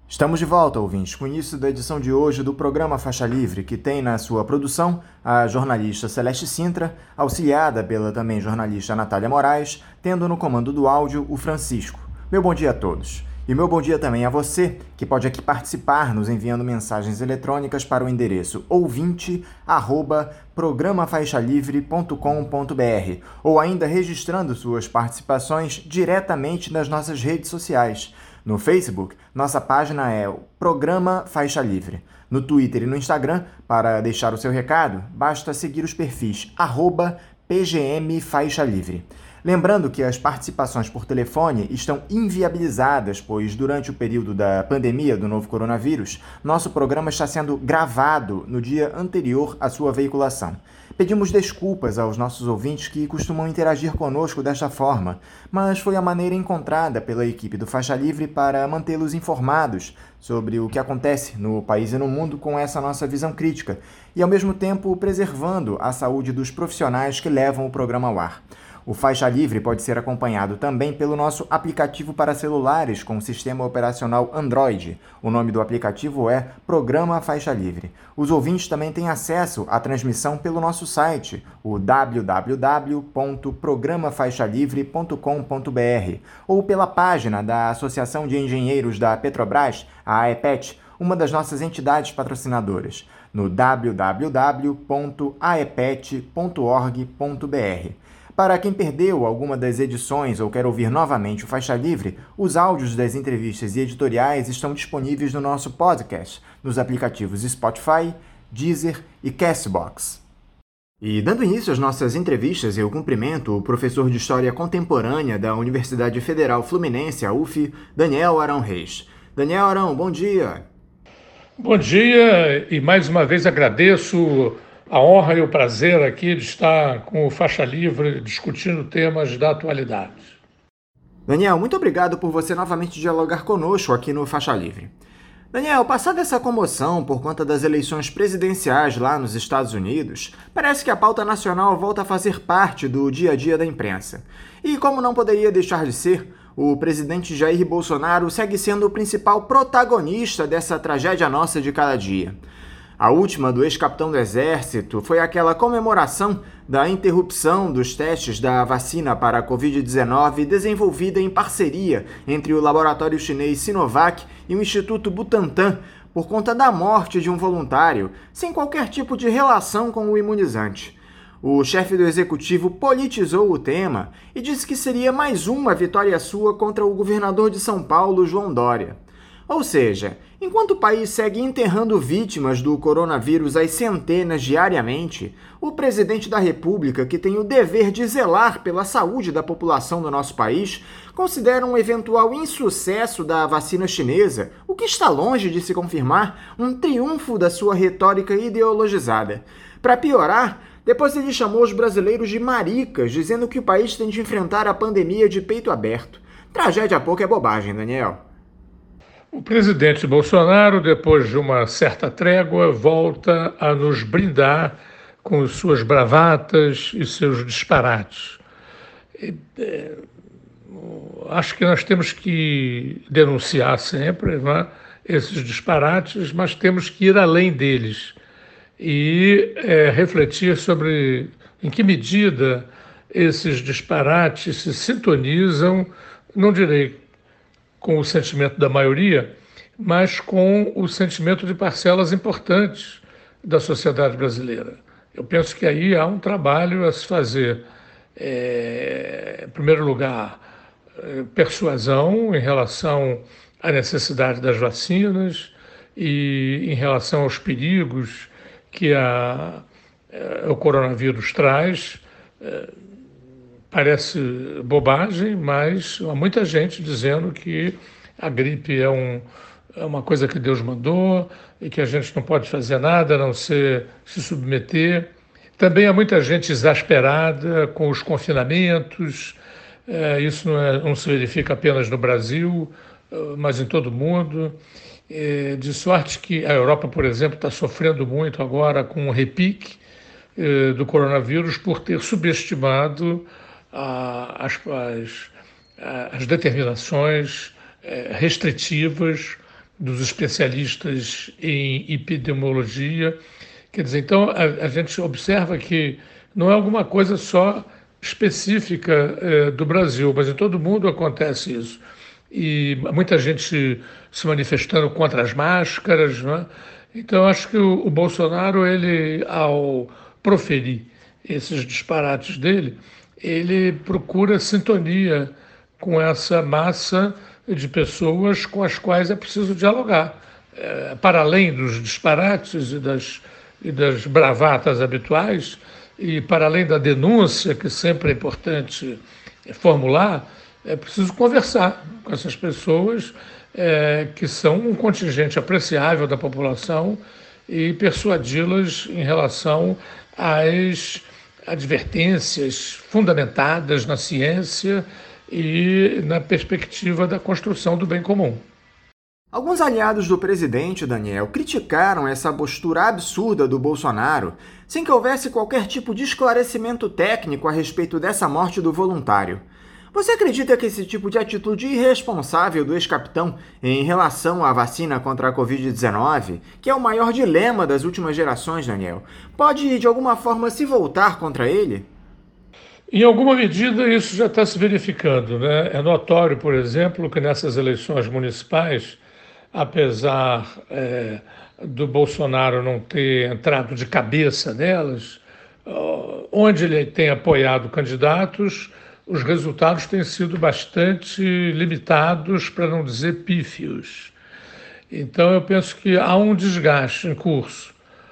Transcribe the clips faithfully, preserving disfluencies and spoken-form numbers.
Estamos de volta, ouvintes, com o início da edição de hoje do programa Faixa Livre, que tem na sua produção a jornalista Celeste Sintra, auxiliada pela também jornalista Natália Moraes, tendo no comando do áudio o Francisco. Meu bom dia a todos. E meu bom dia também a você, que pode aqui participar nos enviando mensagens eletrônicas para o endereço ouvinte arroba programa faixa livre ponto com ponto br ou ainda registrando suas participações diretamente nas nossas redes sociais. No Facebook, nossa página é o Programa Faixa Livre. No Twitter e no Instagram, para deixar o seu recado, basta seguir os perfis arroba P G M Faixa Livre. Lembrando que as participações por telefone estão inviabilizadas, pois durante o período da pandemia do novo coronavírus, nosso programa está sendo gravado no dia anterior à sua veiculação. Pedimos desculpas aos nossos ouvintes que costumam interagir conosco desta forma, mas foi a maneira encontrada pela equipe do Faixa Livre para mantê-los informados sobre o que acontece no país e no mundo com essa nossa visão crítica e, ao mesmo tempo, preservando a saúde dos profissionais que levam o programa ao ar. O Faixa Livre pode ser acompanhado também pelo nosso aplicativo para celulares com sistema operacional Android. O nome do aplicativo é Programa Faixa Livre. Os ouvintes também têm acesso à transmissão pelo nosso site, o w w w ponto programa faixa livre ponto com ponto br, ou pela página da Associação de Engenheiros da Petrobras, a AEPET, uma das nossas entidades patrocinadoras, no w w w ponto aepet ponto org ponto br. Para quem perdeu alguma das edições ou quer ouvir novamente o Faixa Livre, os áudios das entrevistas e editoriais estão disponíveis no nosso podcast, nos aplicativos Spotify, Deezer e Castbox. E dando início às nossas entrevistas, eu cumprimento o professor de História Contemporânea da Universidade Federal Fluminense, a U F, Daniel Arão Reis. Daniel Arão, bom dia! Bom dia e mais uma vez agradeço a honra e o prazer aqui de estar com o Faixa Livre discutindo temas da atualidade. Daniel, muito obrigado por você novamente dialogar conosco aqui no Faixa Livre. Daniel, passada essa comoção por conta das eleições presidenciais lá nos Estados Unidos, parece que a pauta nacional volta a fazer parte do dia a dia da imprensa. E como não poderia deixar de ser, o presidente Jair Bolsonaro segue sendo o principal protagonista dessa tragédia nossa de cada dia. A última do ex-capitão do Exército foi aquela comemoração da interrupção dos testes da vacina para a covid dezenove desenvolvida em parceria entre o laboratório chinês Sinovac e o Instituto Butantan por conta da morte de um voluntário, sem qualquer tipo de relação com o imunizante. O chefe do executivo politizou o tema e disse que seria mais uma vitória sua contra o governador de São Paulo, João Dória. Ou seja, enquanto o país segue enterrando vítimas do coronavírus às centenas diariamente, o presidente da República, que tem o dever de zelar pela saúde da população do nosso país, considera um eventual insucesso da vacina chinesa, o que está longe de se confirmar, um triunfo da sua retórica ideologizada. Para piorar, depois ele chamou os brasileiros de maricas, dizendo que o país tem de enfrentar a pandemia de peito aberto. Tragédia pouco é bobagem, Daniel. O presidente Bolsonaro, depois de uma certa trégua, volta a nos brindar com suas bravatas e seus disparates. E, é, acho que nós temos que denunciar sempre, não é, esses disparates, mas temos que ir além deles e é, refletir sobre em que medida esses disparates se sintonizam, não direi com o sentimento da maioria, mas com o sentimento de parcelas importantes da sociedade brasileira. Eu penso que aí há um trabalho a se fazer. É, em primeiro lugar, persuasão em relação à necessidade das vacinas e em relação aos perigos que a, a, o coronavírus traz. É, Parece bobagem, mas há muita gente dizendo que a gripe é, um, é uma coisa que Deus mandou e que a gente não pode fazer nada a não ser se submeter. Também há muita gente exasperada com os confinamentos. É, isso não, é, não se verifica apenas no Brasil, mas em todo o mundo. É, de sorte que a Europa, por exemplo, está sofrendo muito agora com o repique é, do coronavírus por ter subestimado As, as, as determinações restritivas dos especialistas em epidemiologia. Quer dizer, então a, a gente observa que não é alguma coisa só específica eh, do Brasil, mas em todo mundo acontece isso. E muita gente se manifestando contra as máscaras, não é? Então acho que o, o Bolsonaro, ele, ao proferir esses disparates dele, ele procura sintonia com essa massa de pessoas com as quais é preciso dialogar. É, para além dos disparates e das, e das bravatas habituais, e para além da denúncia, que sempre é importante formular, é preciso conversar com essas pessoas, é, que são um contingente apreciável da população, e persuadi-las em relação às advertências fundamentadas na ciência e na perspectiva da construção do bem comum. Alguns aliados do presidente, Daniel, criticaram essa postura absurda do Bolsonaro, sem que houvesse qualquer tipo de esclarecimento técnico a respeito dessa morte do voluntário. Você acredita que esse tipo de atitude irresponsável do ex-capitão em relação à vacina contra a covid dezenove, que é o maior dilema das últimas gerações, Daniel, pode de alguma forma se voltar contra ele? Em alguma medida, isso já está se verificando, né? É notório, por exemplo, que nessas eleições municipais, apesar é, do Bolsonaro não ter entrado de cabeça nelas, onde ele tem apoiado candidatos, os resultados têm sido bastante limitados, para não dizer pífios. Então, eu penso que há um desgaste em curso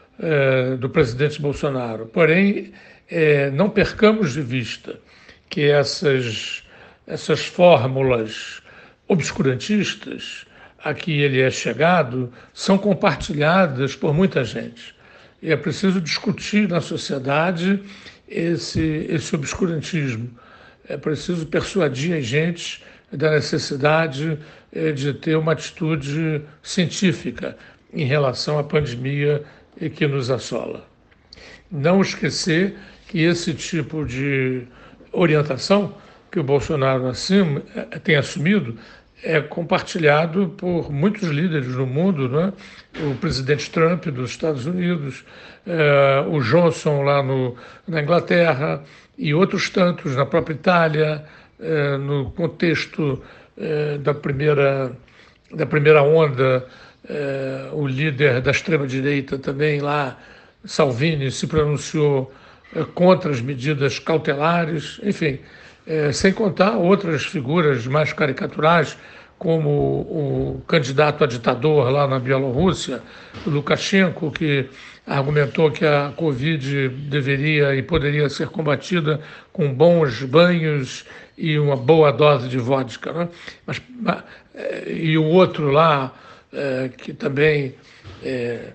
é, do presidente Bolsonaro. Porém, é, não percamos de vista que essas, essas fórmulas obscurantistas a que ele é chegado são compartilhadas por muita gente. E é preciso discutir na sociedade esse, esse obscurantismo. É preciso persuadir a gente da necessidade de ter uma atitude científica em relação à pandemia que nos assola. Não esquecer que esse tipo de orientação que o Bolsonaro assim, tem assumido é compartilhado por muitos líderes no mundo, né? O presidente Trump dos Estados Unidos, eh, o Johnson lá no, na Inglaterra e outros tantos na própria Itália, eh, no contexto eh, da, primeira, da primeira onda, eh, o líder da extrema-direita também lá, Salvini, se pronunciou eh, contra as medidas cautelares, enfim, eh, sem contar outras figuras mais caricaturais, como o, o candidato a ditador lá na Bielorrússia, o Lukashenko, que argumentou que a Covid deveria e poderia ser combatida com bons banhos e uma boa dose de vodka, né? Mas, e o outro lá, é, que também é,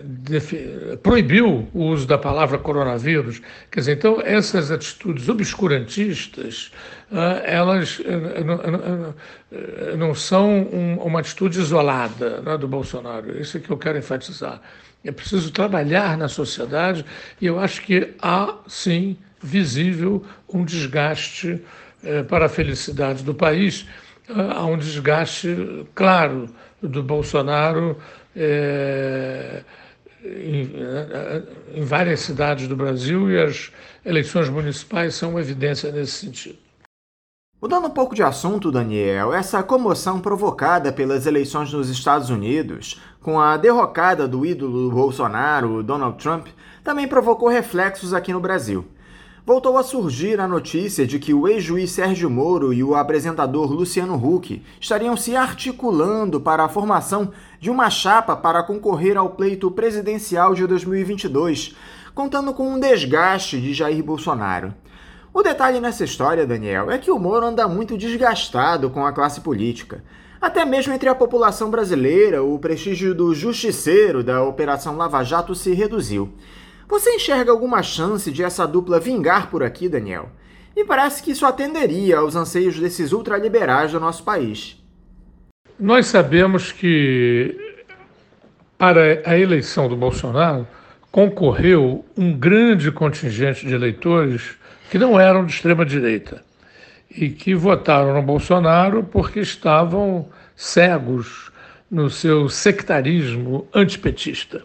defi- proibiu o uso da palavra coronavírus. Quer dizer, então, essas atitudes obscurantistas, ah, elas eh, não, não, não são um, uma atitude isolada, né, do Bolsonaro. Isso é que eu quero enfatizar. É preciso trabalhar na sociedade e eu acho que há, sim, visível um desgaste eh, para a felicidade do país. Há um desgaste claro do Bolsonaro eh, em, em várias cidades do Brasil, e as eleições municipais são uma evidência nesse sentido. Mudando um pouco de assunto, Daniel, essa comoção provocada pelas eleições nos Estados Unidos, com a derrocada do ídolo do Bolsonaro, Donald Trump, também provocou reflexos aqui no Brasil. Voltou a surgir a notícia de que o ex-juiz Sérgio Moro e o apresentador Luciano Huck estariam se articulando para a formação de uma chapa para concorrer ao pleito presidencial de dois mil e vinte e dois, contando com um desgaste de Jair Bolsonaro. O detalhe nessa história, Daniel, é que o Moro anda muito desgastado com a classe política. Até mesmo entre a população brasileira, o prestígio do justiceiro da Operação Lava Jato se reduziu. Você enxerga alguma chance de essa dupla vingar por aqui, Daniel? Me parece que isso atenderia aos anseios desses ultraliberais do nosso país. Nós sabemos que para a eleição do Bolsonaro concorreu um grande contingente de eleitores que não eram de extrema-direita e que votaram no Bolsonaro porque estavam cegos no seu sectarismo antipetista.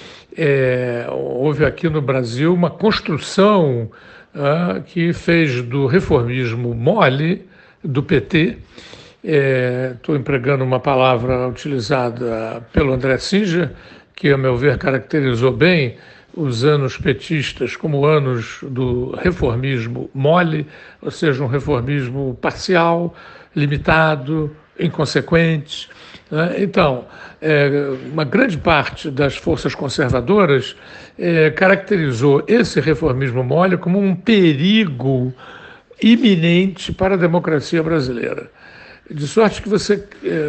É, houve aqui no Brasil uma construção ah, que fez do reformismo mole do P T, estou é, empregando uma palavra utilizada pelo André Singer, que, a meu ver, caracterizou bem os anos petistas como anos do reformismo mole, ou seja, um reformismo parcial, limitado, inconsequente. Né? Então, é, uma grande parte das forças conservadoras é, caracterizou esse reformismo mole como um perigo iminente para a democracia brasileira. De sorte que você,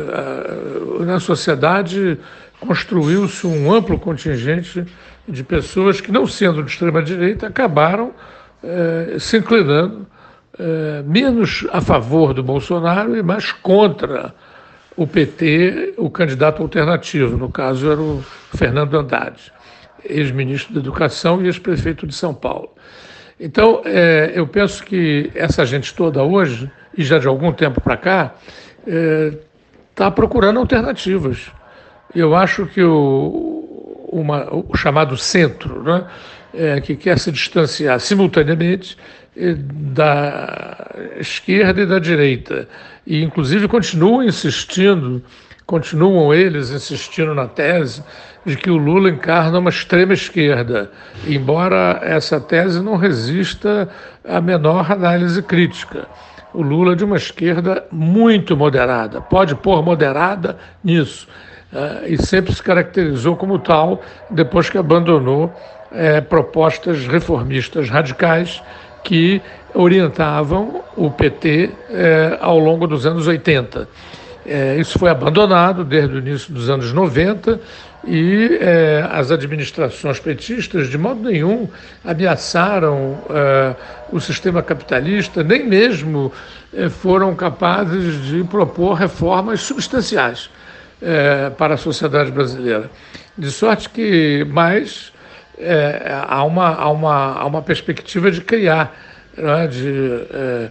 é, na sociedade, construiu-se um amplo contingente de pessoas que, não sendo de extrema-direita, acabaram é, se inclinando é, menos a favor do Bolsonaro e mais contra o P T, o candidato alternativo. No caso, era o Fernando Haddad, ex-ministro da Educação e ex-prefeito de São Paulo. Então, é, eu penso que essa gente toda hoje, e já de algum tempo para cá, está é, procurando alternativas. Eu acho que o, uma, o chamado centro, né, é, que quer se distanciar simultaneamente é, da esquerda e da direita, e inclusive continuam insistindo, continuam eles insistindo na tese de que o Lula encarna uma extrema esquerda, embora essa tese não resista à menor análise crítica. O Lula é de uma esquerda muito moderada, pode pôr moderada nisso, Uh, e sempre se caracterizou como tal depois que abandonou uh, propostas reformistas radicais que orientavam o P T uh, ao longo dos anos oitenta. Uh, isso foi abandonado desde o início dos anos noventa e uh, as administrações petistas de modo nenhum ameaçaram uh, o sistema capitalista, nem mesmo uh, foram capazes de propor reformas substanciais É, para a sociedade brasileira. De sorte que, mais, é, há, uma, há, uma, há uma perspectiva de criar, né, de é,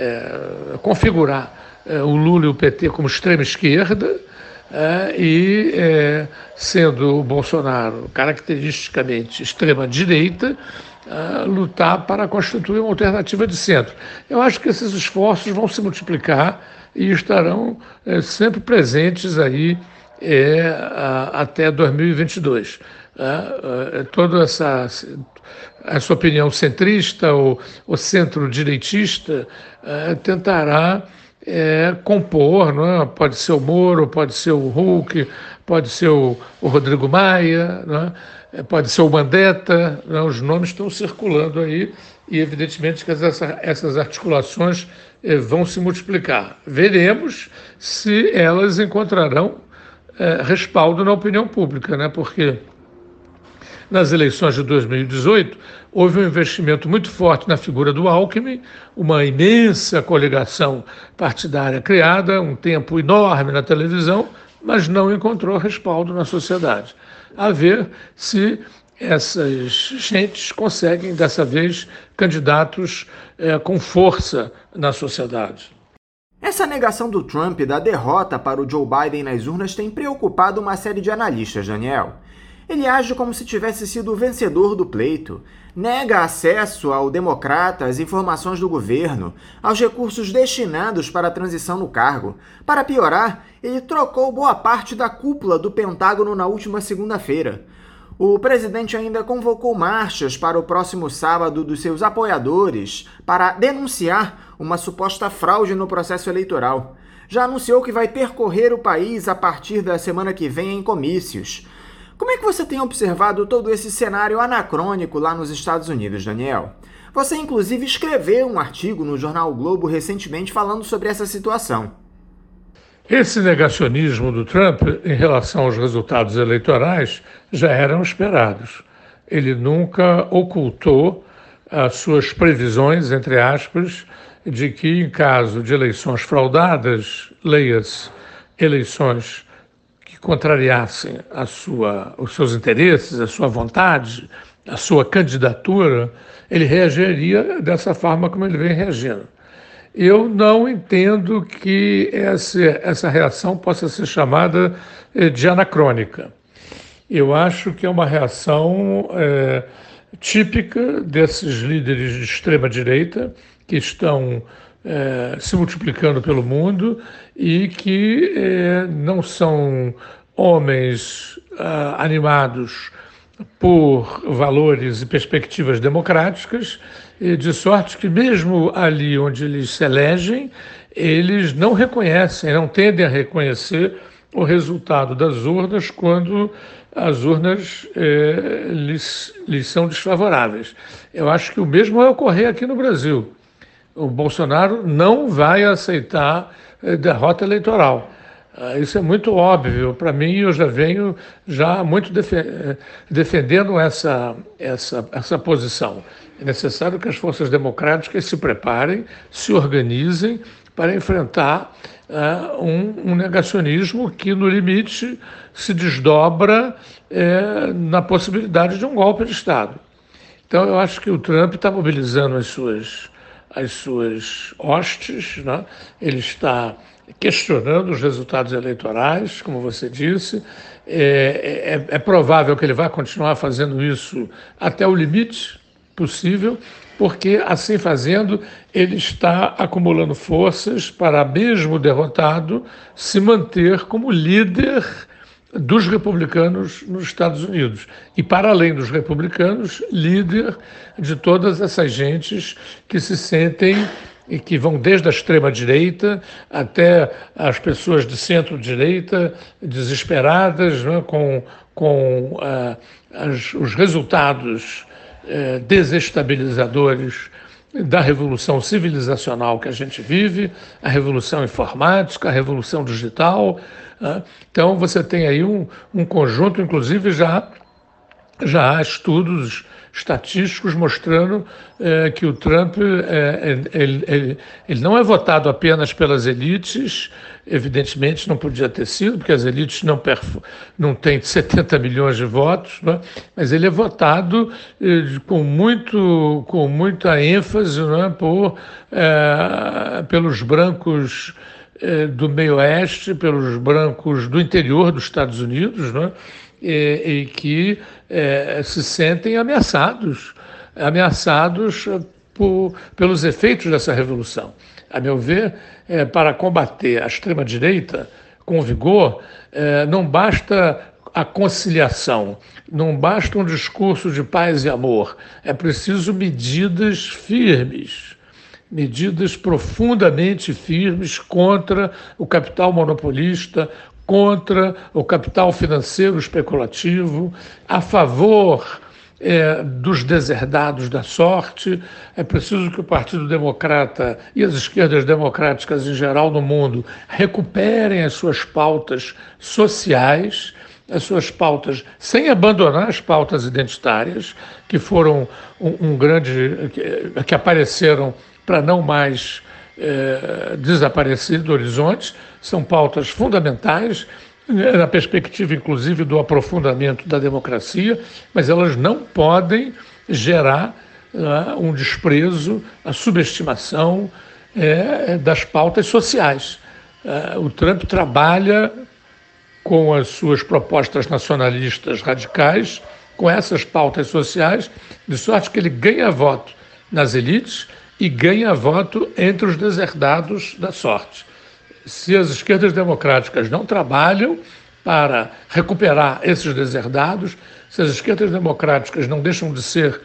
é, configurar é, o Lula e o P T como extrema esquerda é, e, é, sendo o Bolsonaro caracteristicamente extrema direita, é, lutar para constituir uma alternativa de centro. Eu acho que esses esforços vão se multiplicar e estarão é, sempre presentes aí é, a, até dois mil e vinte e dois. É, é, toda essa, essa opinião centrista ou, ou centro-direitista é, tentará é, compor, não é? Pode ser o Moro, pode ser o Huck, pode ser o, o Rodrigo Maia, não é? Pode ser o Mandetta, não é? Os nomes estão circulando aí e, evidentemente, que essa, essas articulações eh, vão se multiplicar. Veremos se elas encontrarão eh, respaldo na opinião pública, né? Porque nas eleições de dois mil e dezoito houve um investimento muito forte na figura do Alckmin, uma imensa coligação partidária criada, um tempo enorme na televisão, mas não encontrou respaldo na sociedade. A ver se essas gentes conseguem, dessa vez, candidatos é, com força na sociedade. Essa negação do Trump da derrota para o Joe Biden nas urnas tem preocupado uma série de analistas, Daniel. Ele age como se tivesse sido o vencedor do pleito, nega acesso ao democrata às informações do governo, aos recursos destinados para a transição no cargo. Para piorar, ele trocou boa parte da cúpula do Pentágono na última segunda-feira. O presidente ainda convocou marchas para o próximo sábado dos seus apoiadores para denunciar uma suposta fraude no processo eleitoral. Já anunciou que vai percorrer o país a partir da semana que vem em comícios. Como é que você tem observado todo esse cenário anacrônico lá nos Estados Unidos, Daniel? Você, inclusive, escreveu um artigo no jornal o Globo recentemente falando sobre essa situação. Esse negacionismo do Trump em relação aos resultados eleitorais já eram esperados. Ele nunca ocultou as suas previsões, entre aspas, de que, em caso de eleições fraudadas, leia-se eleições que contrariassem a sua, os seus interesses, a sua vontade, a sua candidatura, ele reagiria dessa forma como ele vem reagindo. eu não entendo que essa, essa reação possa ser chamada de anacrônica. Eu acho que é uma reação é, típica desses líderes de extrema-direita que estão é, se multiplicando pelo mundo e que é, não são homens ah, animados por valores e perspectivas democráticas, de sorte que mesmo ali onde eles se elegem, eles não reconhecem, não tendem a reconhecer o resultado das urnas quando as urnas eh, lhes, lhes são desfavoráveis. Eu acho que o mesmo vai ocorrer aqui no Brasil. O Bolsonaro não vai aceitar eh, derrota eleitoral. Isso é muito óbvio. Para mim, eu já venho já muito defendendo essa, essa, essa posição. É necessário que as forças democráticas se preparem, se organizem para enfrentar uh, um, um negacionismo que, no limite, se desdobra uh, na possibilidade de um golpe de Estado. Então, eu acho que o Trump está mobilizando as suas, as suas hostes, né? Ele está questionando os resultados eleitorais, como você disse. É, é, é provável que ele vá continuar fazendo isso até o limite possível, porque, assim fazendo, ele está acumulando forças para, mesmo derrotado, se manter como líder dos republicanos nos Estados Unidos. E, para além dos republicanos, líder de todas essas gentes que se sentem e que vão desde a extrema-direita até as pessoas de centro-direita, desesperadas, né, com, com ah, as, os resultados eh, desestabilizadores da revolução civilizacional que a gente vive, a revolução informática, a revolução digital. Né? Então, você tem aí um, um conjunto, inclusive já, já há estudos estatísticos mostrando eh, que o Trump eh, ele, ele, ele não é votado apenas pelas elites, evidentemente não podia ter sido, porque as elites não, perfo, não têm setenta milhões de votos, né? Mas ele é votado eh, com, muito, com muita ênfase, né, por, eh, pelos brancos eh, do meio-oeste, pelos brancos do interior dos Estados Unidos, né? E, e que é, se sentem ameaçados, ameaçados por, pelos efeitos dessa revolução. A meu ver, é, para combater a extrema-direita com vigor, é, não basta a conciliação, não basta um discurso de paz e amor, é preciso medidas firmes, medidas profundamente firmes contra o capital monopolista, contra o capital financeiro especulativo, a favor é, dos deserdados da sorte. É preciso que o Partido Democrata e as esquerdas democráticas em geral no mundo recuperem as suas pautas sociais, as suas pautas, sem abandonar as pautas identitárias, que foram um, um grande, que, que apareceram para não mais é, desaparecer do horizonte. São pautas fundamentais, na perspectiva, inclusive, do aprofundamento da democracia, mas elas não podem gerar uh, um desprezo, a subestimação é, das pautas sociais. Uh, o Trump trabalha com as suas propostas nacionalistas radicais, com essas pautas sociais, de sorte que ele ganha voto nas elites e ganha voto entre os deserdados da sorte. Se as esquerdas democráticas não trabalham para recuperar esses deserdados, se as esquerdas democráticas não deixam de ser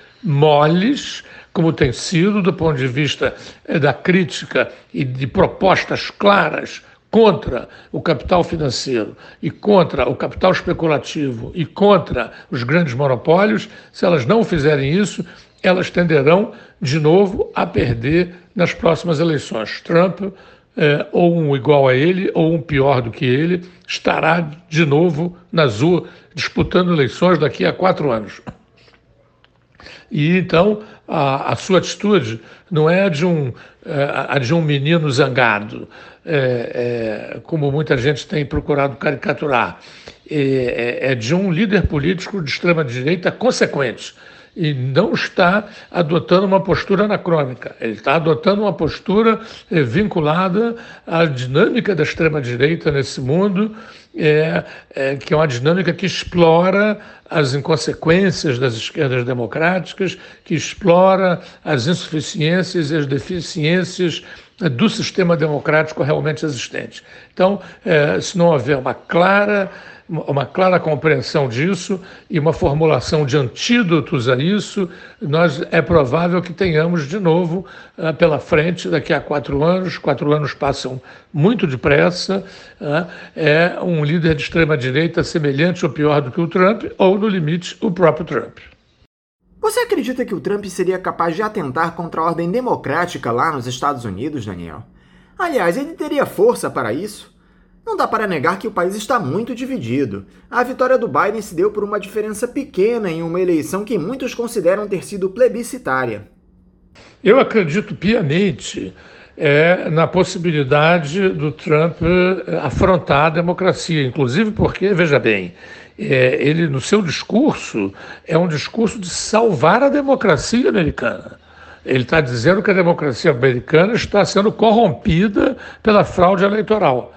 moles, como tem sido do ponto de vista da crítica e de propostas claras contra o capital financeiro e contra o capital especulativo e contra os grandes monopólios, se elas não fizerem isso, elas tenderão de novo a perder nas próximas eleições. Trump, É, ou um igual a ele, ou um pior do que ele, estará de novo nas ruas disputando eleições daqui a quatro anos. E então a, a sua atitude não é a de um, a de um menino zangado, é, é, como muita gente tem procurado caricaturar, é, é de um líder político de extrema-direita consequente, e não está adotando uma postura anacrônica. Ele está adotando uma postura eh, vinculada à dinâmica da extrema-direita nesse mundo, é, é, que é uma dinâmica que explora as inconsequências das esquerdas democráticas, que explora as insuficiências e as deficiências do sistema democrático realmente existente. Então, é, se não houver uma clara, uma clara compreensão disso e uma formulação de antídotos a isso, nós, é provável que tenhamos de novo uh, pela frente, daqui a quatro anos, quatro anos passam muito depressa, uh, é um líder de extrema-direita semelhante ou pior do que o Trump, ou, no limite, o próprio Trump. Você acredita que o Trump seria capaz de atentar contra a ordem democrática lá nos Estados Unidos, Daniel? Aliás, ele teria força para isso? Não dá para negar que o país está muito dividido. A vitória do Biden se deu por uma diferença pequena em uma eleição que muitos consideram ter sido plebiscitária. Eu acredito piamente é, na possibilidade do Trump afrontar a democracia, inclusive porque, veja bem, é, ele no seu discurso é um discurso de salvar a democracia americana. Ele está dizendo que a democracia americana está sendo corrompida pela fraude eleitoral.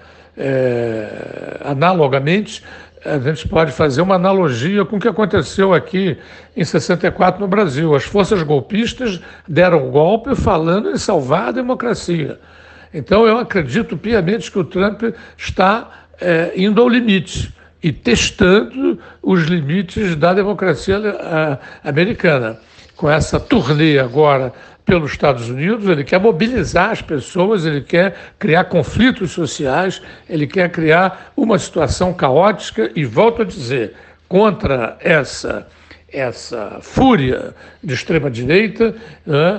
É, analogamente, a gente pode fazer uma analogia com o que aconteceu aqui em sessenta e quatro no Brasil. As forças golpistas deram golpe falando em salvar a democracia. Então, eu acredito piamente que o Trump está é, indo ao limite e testando os limites da democracia a, americana. Com essa turnê agora pelos Estados Unidos, ele quer mobilizar as pessoas, ele quer criar conflitos sociais, ele quer criar uma situação caótica e, volto a dizer, contra essa, essa fúria de extrema-direita, né,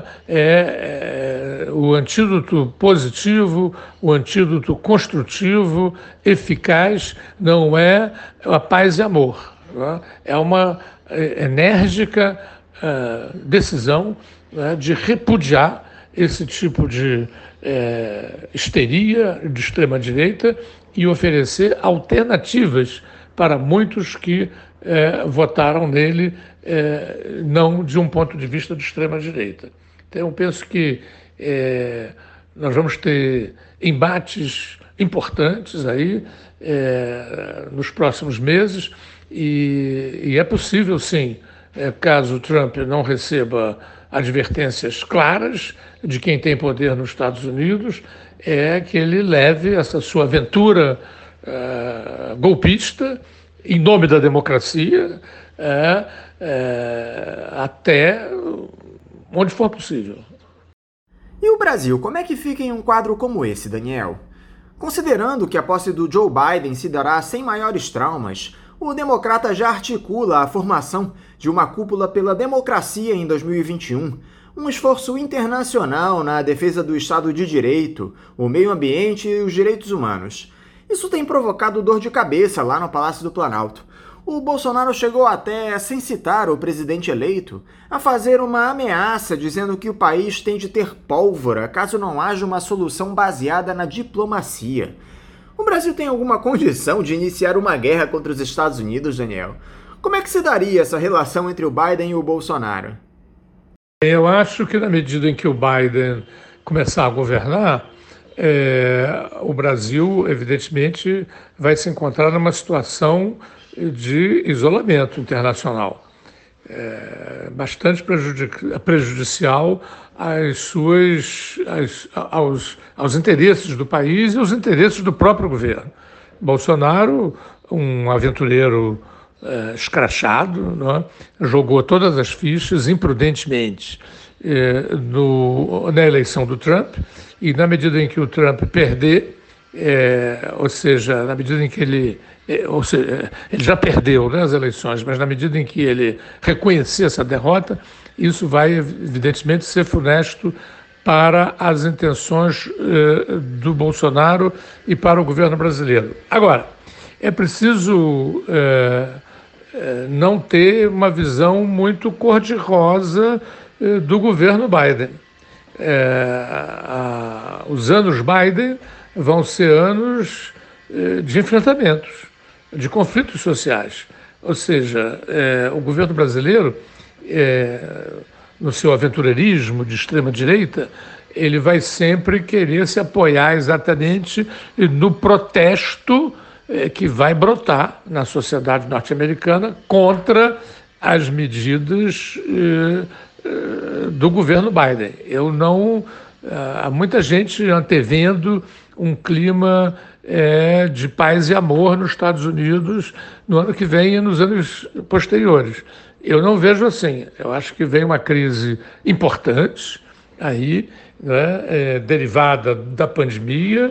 é, é o antídoto positivo, o antídoto construtivo, eficaz, não é a paz e amor, né, é uma enérgica uh, decisão de repudiar esse tipo de é, histeria de extrema-direita e oferecer alternativas para muitos que é, votaram nele é, não de um ponto de vista de extrema-direita. Então, eu penso que é, nós vamos ter embates importantes aí é, nos próximos meses e, e é possível, sim, é, caso o Trump não receba advertências claras de quem tem poder nos Estados Unidos, é que ele leve essa sua aventura uh, golpista, em nome da democracia, uh, uh, até onde for possível. E o Brasil, como é que fica em um quadro como esse, Daniel? Considerando que a posse do Joe Biden se dará sem maiores traumas, o democrata já articula a formação de uma cúpula pela democracia em dois mil e vinte e um, um esforço internacional na defesa do Estado de Direito, o meio ambiente e os direitos humanos. Isso tem provocado dor de cabeça lá no Palácio do Planalto. O Bolsonaro chegou até, sem citar o presidente eleito, a fazer uma ameaça dizendo que o país tem de ter pólvora caso não haja uma solução baseada na diplomacia. O Brasil tem alguma condição de iniciar uma guerra contra os Estados Unidos, Daniel? Como é que se daria essa relação entre o Biden e o Bolsonaro? Eu acho que na medida em que o Biden começar a governar, é, o Brasil, evidentemente, vai se encontrar numa situação de isolamento internacional. É, bastante prejudici- prejudicial às suas, às, aos, aos interesses do país e aos interesses do próprio governo. Bolsonaro, um aventureiro é, escrachado, não é? Jogou todas as fichas imprudentemente é, no, na eleição do Trump, e na medida em que o Trump perder, é, ou seja, na medida em que ele Ou seja, ele já perdeu, né, as eleições, mas na medida em que ele reconhecer essa derrota, isso vai, evidentemente, ser funesto para as intenções eh, do Bolsonaro e para o governo brasileiro. Agora, é preciso eh, eh, não ter uma visão muito cor-de-rosa eh, do governo Biden. Eh, a, os anos Biden vão ser anos eh, de enfrentamentos, de conflitos sociais. Ou seja, é, o governo brasileiro é, no seu aventureirismo de extrema-direita, ele vai sempre querer se apoiar exatamente no protesto é, que vai brotar na sociedade norte-americana contra as medidas é, é, do governo Biden. Eu não... Há muita gente antevendo um clima é, de paz e amor nos Estados Unidos no ano que vem e nos anos posteriores. Eu não vejo assim. Eu acho que vem uma crise importante aí, né, é, derivada da pandemia,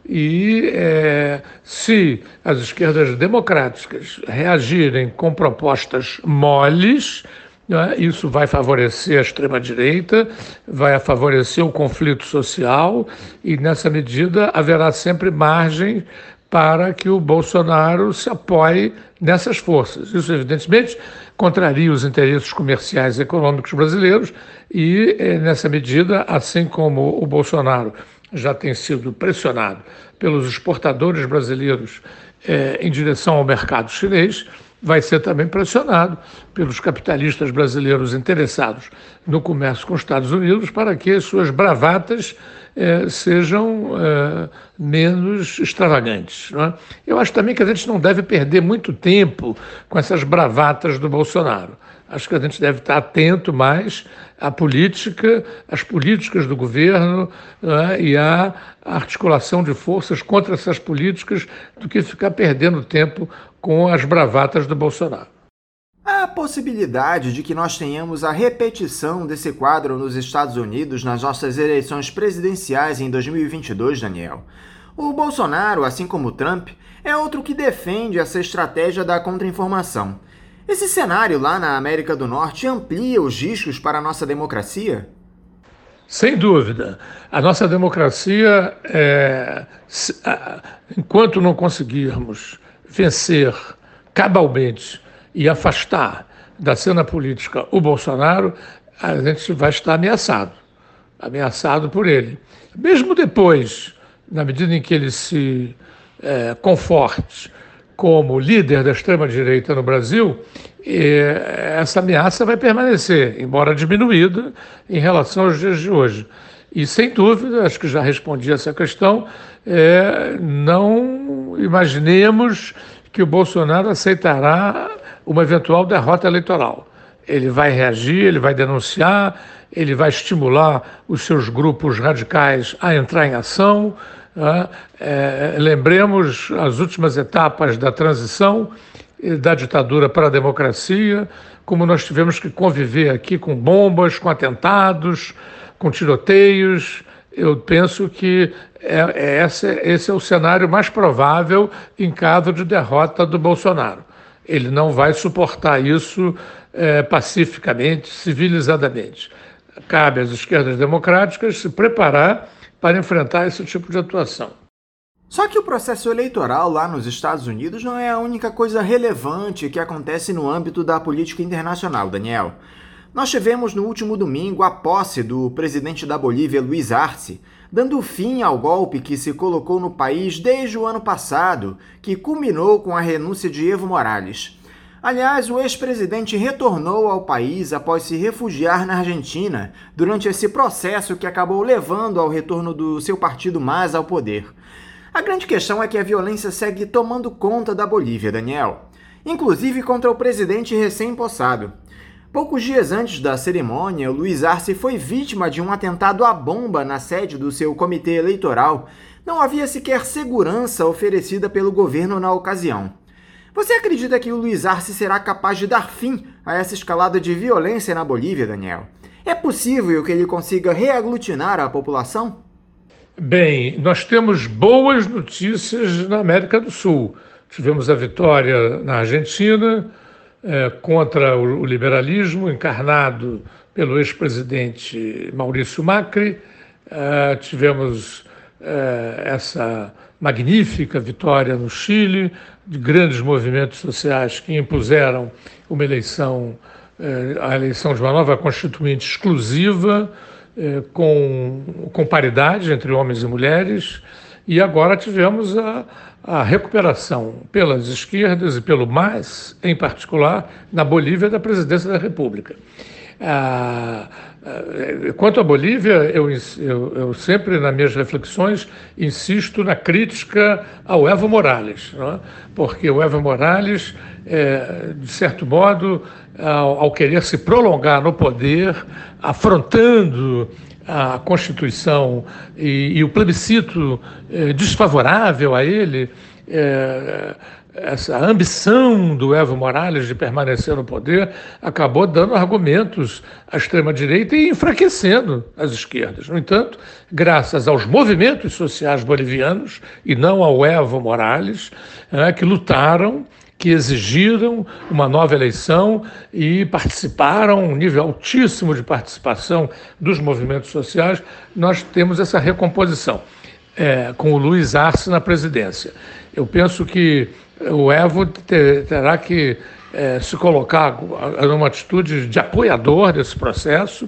e é, se as esquerdas democráticas reagirem com propostas moles, né, isso vai favorecer a extrema-direita, vai favorecer o conflito social, e nessa medida haverá sempre margem para que o Bolsonaro se apoie nessas forças. Isso, evidentemente, contraria os interesses comerciais e econômicos brasileiros e, nessa medida, assim como o Bolsonaro já tem sido pressionado pelos exportadores brasileiros eh, em direção ao mercado chinês, vai ser também pressionado pelos capitalistas brasileiros interessados no comércio com os Estados Unidos para que as suas bravatas eh, sejam eh, menos extravagantes. Não é? Eu acho também que a gente não deve perder muito tempo com essas bravatas do Bolsonaro. Acho que a gente deve estar atento mais à política, às políticas do governo, né, e à articulação de forças contra essas políticas, do que ficar perdendo tempo com as bravatas do Bolsonaro. Há a possibilidade de que nós tenhamos a repetição desse quadro nos Estados Unidos nas nossas eleições presidenciais em dois mil e vinte e dois, Daniel. O Bolsonaro, assim como o Trump, é outro que defende essa estratégia da contra-informação. Esse cenário lá na América do Norte amplia os riscos para a nossa democracia? Sem dúvida. A nossa democracia, é, se, a, enquanto não conseguirmos vencer cabalmente e afastar da cena política o Bolsonaro, a gente vai estar ameaçado, ameaçado por ele. Mesmo depois, na medida em que ele se é, conforte como líder da extrema-direita no Brasil, essa ameaça vai permanecer, embora diminuída em relação aos dias de hoje. E, sem dúvida, acho que já respondi essa questão, é, não imaginemos que o Bolsonaro aceitará uma eventual derrota eleitoral. Ele vai reagir, ele vai denunciar, ele vai estimular os seus grupos radicais a entrar em ação. É, lembremos as últimas etapas da transição da ditadura para a democracia, como nós tivemos que conviver aqui com bombas, com atentados, com tiroteios. Eu penso que é, é esse, esse é o cenário mais provável em caso de derrota do Bolsonaro. Ele não vai suportar isso é, pacificamente, civilizadamente. Cabe às esquerdas democráticas se preparar para enfrentar esse tipo de atuação. Só que o processo eleitoral lá nos Estados Unidos não é a única coisa relevante que acontece no âmbito da política internacional, Daniel. Nós tivemos no último domingo a posse do presidente da Bolívia, Luiz Arce, dando fim ao golpe que se colocou no país desde o ano passado, que culminou com a renúncia de Evo Morales. Aliás, o ex-presidente retornou ao país após se refugiar na Argentina durante esse processo que acabou levando ao retorno do seu partido MAS ao poder. A grande questão é que a violência segue tomando conta da Bolívia, Daniel, inclusive contra o presidente recém-possado. Poucos dias antes da cerimônia, o Luiz Arce foi vítima de um atentado à bomba na sede do seu comitê eleitoral. Não havia sequer segurança oferecida pelo governo na ocasião. Você acredita que o Luiz Arce será capaz de dar fim a essa escalada de violência na Bolívia, Daniel? É possível que ele consiga reaglutinar a população? Bem, nós temos boas notícias na América do Sul. Tivemos a vitória na Argentina eh, contra o, o liberalismo, encarnado pelo ex-presidente Maurício Macri. Eh, tivemos eh, essa magnífica vitória no Chile, de grandes movimentos sociais que impuseram uma eleição, eh, a eleição de uma nova constituinte exclusiva, eh, com, com paridade entre homens e mulheres. E agora tivemos a, a recuperação pelas esquerdas e pelo M A S, em particular, na Bolívia, da presidência da República. Ah, quanto à Bolívia, eu, eu, eu sempre, nas minhas reflexões, insisto na crítica ao Evo Morales, não é? Porque o Evo Morales, é, de certo modo, ao, ao querer se prolongar no poder, afrontando a Constituição e, e o plebiscito é, desfavorável a ele, é, essa ambição do Evo Morales de permanecer no poder acabou dando argumentos à extrema-direita e enfraquecendo as esquerdas. No entanto, graças aos movimentos sociais bolivianos, e não ao Evo Morales, é, que lutaram, que exigiram uma nova eleição e participaram, um nível altíssimo de participação dos movimentos sociais, nós temos essa recomposição, é, com o Luiz Arce na presidência. Eu penso que o Evo ter, terá que é, se colocar numa atitude de apoiador desse processo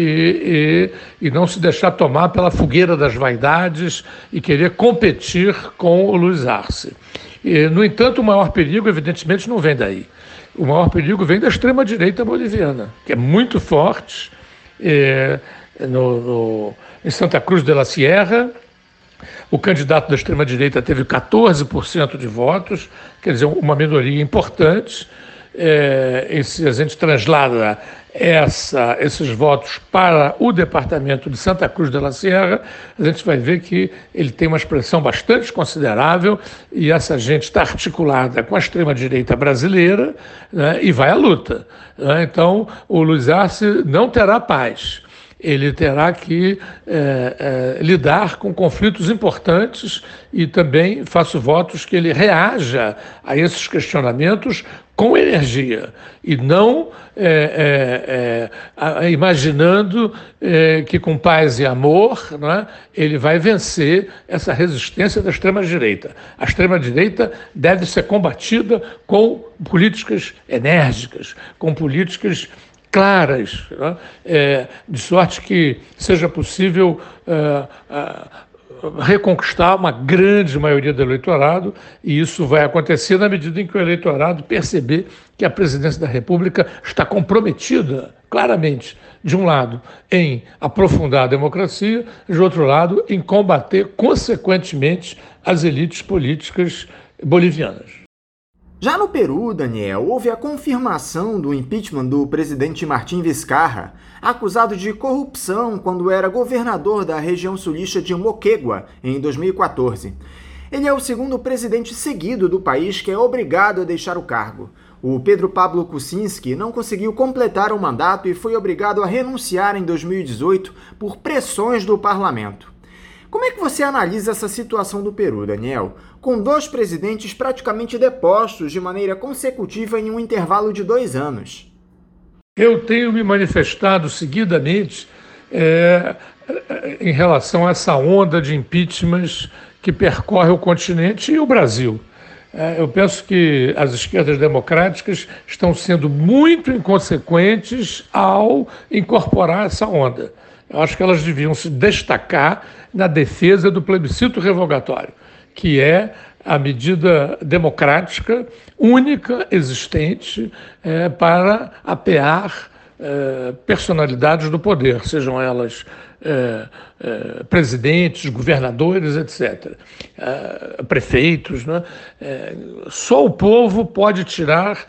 e, e, e não se deixar tomar pela fogueira das vaidades e querer competir com o Luiz Arce. E, no entanto, o maior perigo, evidentemente, não vem daí. O maior perigo vem da extrema-direita boliviana, que é muito forte é, no, no, em Santa Cruz de la Sierra. O candidato da extrema-direita teve catorze por cento de votos, quer dizer, uma minoria importante. É, e se a gente translada essa, esses votos para o departamento de Santa Cruz de la Sierra, a gente vai ver que ele tem uma expressão bastante considerável e essa gente está articulada com a extrema-direita brasileira, né, e vai à luta, né? Então, o Luiz Arce não terá paz. Ele terá que é, é, lidar com conflitos importantes e também faço votos que ele reaja a esses questionamentos com energia e não é, é, é, imaginando é, que com paz e amor, não é, ele vai vencer essa resistência da extrema-direita. A extrema-direita deve ser combatida com políticas enérgicas, com políticas claras, né? É, de sorte que seja possível é, é, reconquistar uma grande maioria do eleitorado, e isso vai acontecer na medida em que o eleitorado perceber que a presidência da República está comprometida, claramente, de um lado, em aprofundar a democracia, de outro lado, em combater, consequentemente, as elites políticas bolivianas. Já no Peru, Daniel, houve a confirmação do impeachment do presidente Martín Vizcarra, acusado de corrupção quando era governador da região sulista de Moquegua, em dois mil e quatorze. Ele é o segundo presidente seguido do país que é obrigado a deixar o cargo. O Pedro Pablo Kuczynski não conseguiu completar o mandato e foi obrigado a renunciar em dois mil e dezoito por pressões do parlamento. Como é que você analisa essa situação do Peru, Daniel, com dois presidentes praticamente depostos de maneira consecutiva em um intervalo de dois anos? Eu tenho me manifestado seguidamente é, em relação a essa onda de impeachments que percorre o continente e o Brasil. É, eu penso que as esquerdas democráticas estão sendo muito inconsequentes ao incorporar essa onda. Eu acho que elas deviam se destacar na defesa do plebiscito revogatório, que é a medida democrática única existente é, para apear é, personalidades do poder, sejam elas é, é, presidentes, governadores, etcétera, é, prefeitos, né? É, só o povo pode tirar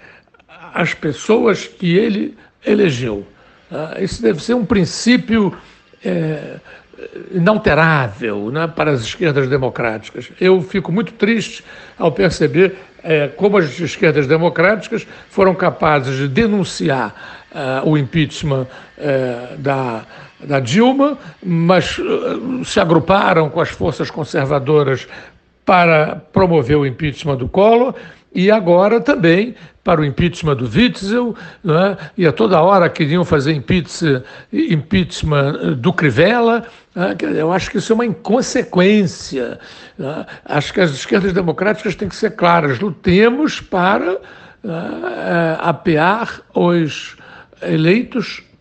as pessoas que ele elegeu. Isso deve ser um princípio é, inalterável, né, para as esquerdas democráticas. Eu fico muito triste ao perceber é, como as esquerdas democráticas foram capazes de denunciar é, o impeachment é, da, da Dilma, mas é, se agruparam com as forças conservadoras para promover o impeachment do Collor e agora também para o impeachment do Witzel, né? E a toda hora queriam fazer impeachment, impeachment do Crivella. Né? Eu acho que isso é uma inconsequência. Né? Acho que as esquerdas democráticas têm que ser claras. Lutemos para né, apear os eleitos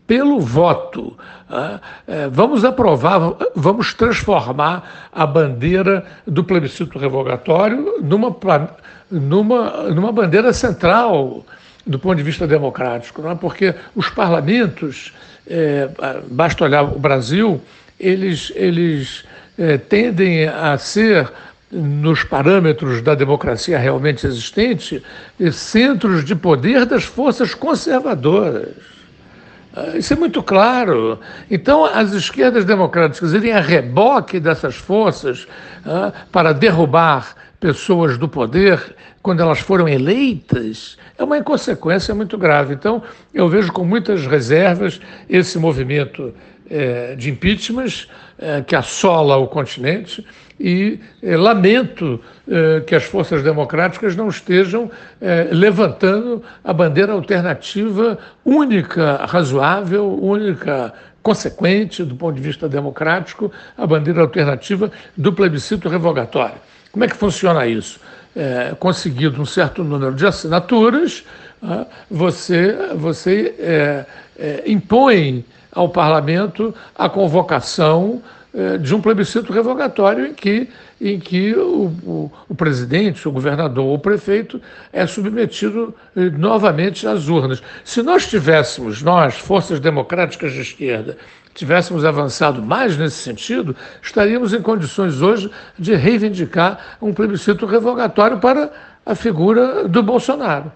pelo voto. Vamos aprovar, vamos transformar a bandeira do plebiscito revogatório numa, numa, numa bandeira central do ponto de vista democrático, não é? Porque os parlamentos, é, basta olhar o Brasil, eles, eles é, tendem a ser, nos parâmetros da democracia realmente existente, centros de poder das forças conservadoras. Isso é muito claro. Então, as esquerdas democráticas irem a reboque dessas forças ah, para derrubar pessoas do poder quando elas foram eleitas é uma inconsequência muito grave. Então, eu vejo com muitas reservas esse movimento eh, de impeachment eh, que assola o continente e eh, lamento eh, que as forças democráticas não estejam eh, levantando a bandeira alternativa única, razoável, única, consequente do ponto de vista democrático, a bandeira alternativa do plebiscito revogatório. Como é que funciona isso? É, conseguido um certo número de assinaturas, ah, você, você é, é, impõe ao parlamento a convocação é, de um plebiscito revogatório em que, em que o, o, o presidente, o governador ou o prefeito é submetido eh, novamente às urnas. Se nós tivéssemos, nós, forças democráticas de esquerda, tivéssemos avançado mais nesse sentido, estaríamos em condições hoje de reivindicar um plebiscito revogatório para a figura do Bolsonaro.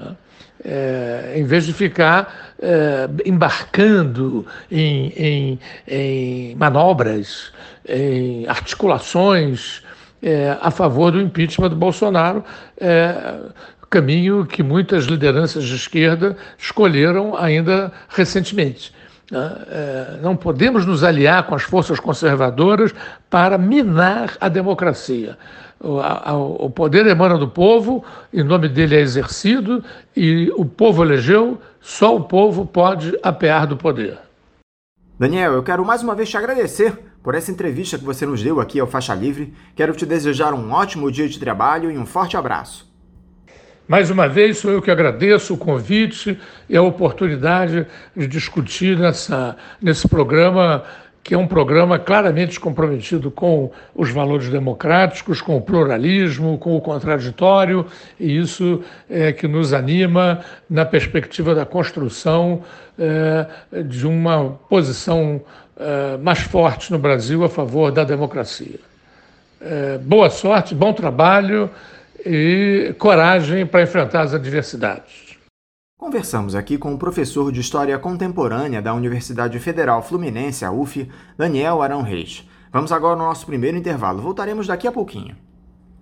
É, em vez de ficar é, embarcando em, em, em manobras, em articulações é, a favor do impeachment do Bolsonaro, é, caminho que muitas lideranças de esquerda escolheram ainda recentemente. Não podemos nos aliar com as forças conservadoras para minar a democracia. O poder emana do povo, em nome dele é exercido, e o povo elegeu, só o povo pode apear do poder. Daniel, eu quero mais uma vez te agradecer por essa entrevista que você nos deu aqui ao Faixa Livre. Quero te desejar um ótimo dia de trabalho e um forte abraço. Mais uma vez, sou eu que agradeço o convite e a oportunidade de discutir nessa, nesse programa, que é um programa claramente comprometido com os valores democráticos, com o pluralismo, com o contraditório, e isso é que nos anima na perspectiva da construção é, de uma posição é, mais forte no Brasil a favor da democracia. É, boa sorte, bom trabalho e coragem para enfrentar as adversidades. Conversamos aqui com o professor de História Contemporânea da Universidade Federal Fluminense, a U F, Daniel Arão Reis. Vamos agora ao nosso primeiro intervalo. Voltaremos daqui a pouquinho.